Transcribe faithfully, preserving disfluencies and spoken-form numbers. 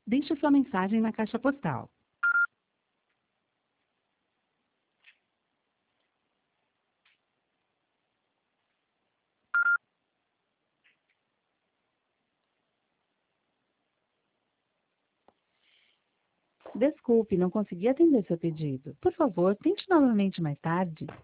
Deixe sua mensagem na caixa postal. Desculpe, não consegui atender seu pedido. Por favor, tente novamente mais tarde.